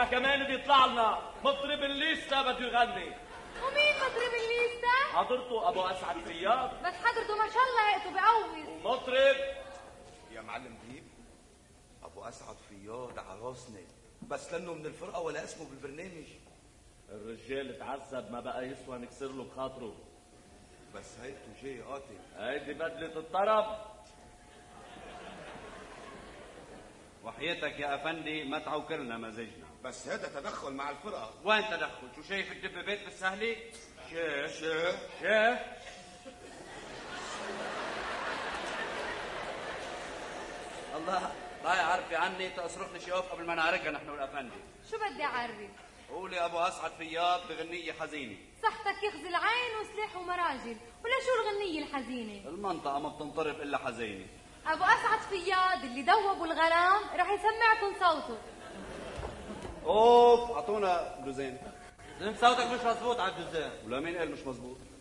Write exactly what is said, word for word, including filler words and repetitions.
كمان بيطلع لنا مطرب الليستا بده يغني. ومين مطرب الليستا؟ حضرته ابو اسعد فياض. بس حضرته ما شاء الله هيئته بقوي. ومطرب يا معلم ديب، ابو اسعد فياض عراسنا، بس لانه من الفرقه ولا اسمه بالبرنامج. الرجال تعذب ما بقى يسوى نكسر له بخاطره. بس هيئته جاي قاتل. هيدي بدلة الطرب. وحياتك يا افندي ما تعوكرنا مزاجنا. بس هذا تدخل مع الفرقه. وين تدخل؟ شو شايف الدبابات بالسهله؟ شيخ شيخ شيخ الله ضايع عرفي عني تصرخني شيوف قبل ما نعرقها نحن والافندي. شو بدي اعرف؟ قولي ابو اسعد فياض بغنيه حزينه. صحتك يخزي العين وسلاح ومراجل، ولا شو الغنيه الحزينه؟ المنطقه ما بتنطرب الا حزينه. ابو اسعد فياض اللي دوبوا الغرام رح يسمعكم صوته. اوف اعطونا دوزين. زين صوتك مش مزبوط على الدزان. ولا مين قال مش مزبوط؟